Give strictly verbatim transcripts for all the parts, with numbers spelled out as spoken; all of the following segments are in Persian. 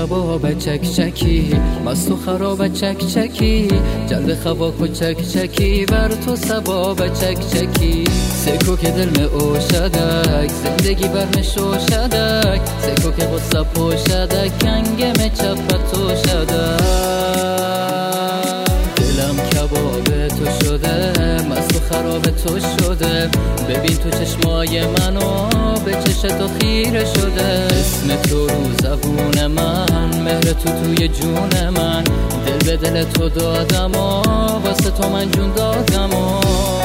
کباب چک چکی مست و خراب چک چکی جلب خواک و چک چکی ور تو سباب چک چکی سکو که دل می اوشدک زندگی بر می شوشدک سکو که غصه پوشدک کنگه می چپت تو شدک دلم کباب تو شده مست و خراب تو شده ببین تو چشمای منو به چشت تو خیره شده اسم تو رو زبون من مهر تو توی جون من دل به دل تو دادم و واسه تو من جون دادم و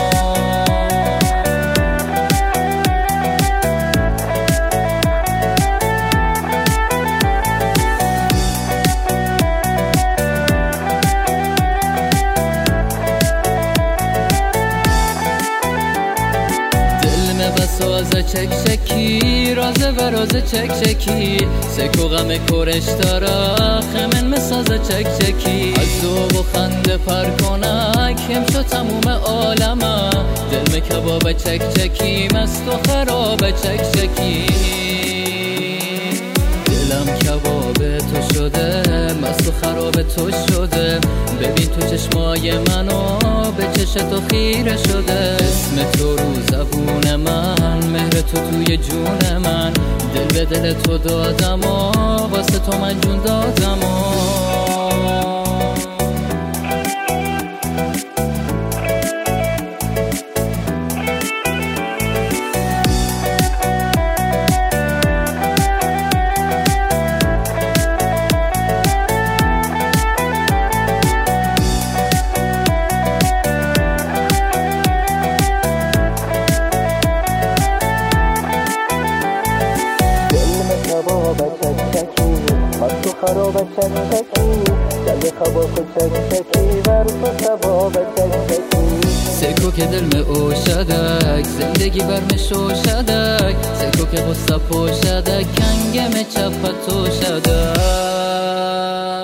ساز چک چکی رازه و رازه چک چکی سکو غم کورش دارا خمن مساز چک چکی از دو و خنده پر کنک هم شد تموم عالمه دل می کباب چک چکی مست و خراب چک چکی دلم کباب تو شده مست و خراب تو شده ببین تو چشمای منو به چشت تو خیره شده اسم تو رو زبون من مهر تو توی جون من دل به دل تو دادم و واسه تو من جون دادم و خراب چک چکی جلب خواک چک چکی ور تو سباب چک چکی سکو که دل می اوشدک زندگی بر می شوشدک سکو که غصه پوشدک کنگه می چپت تو شدک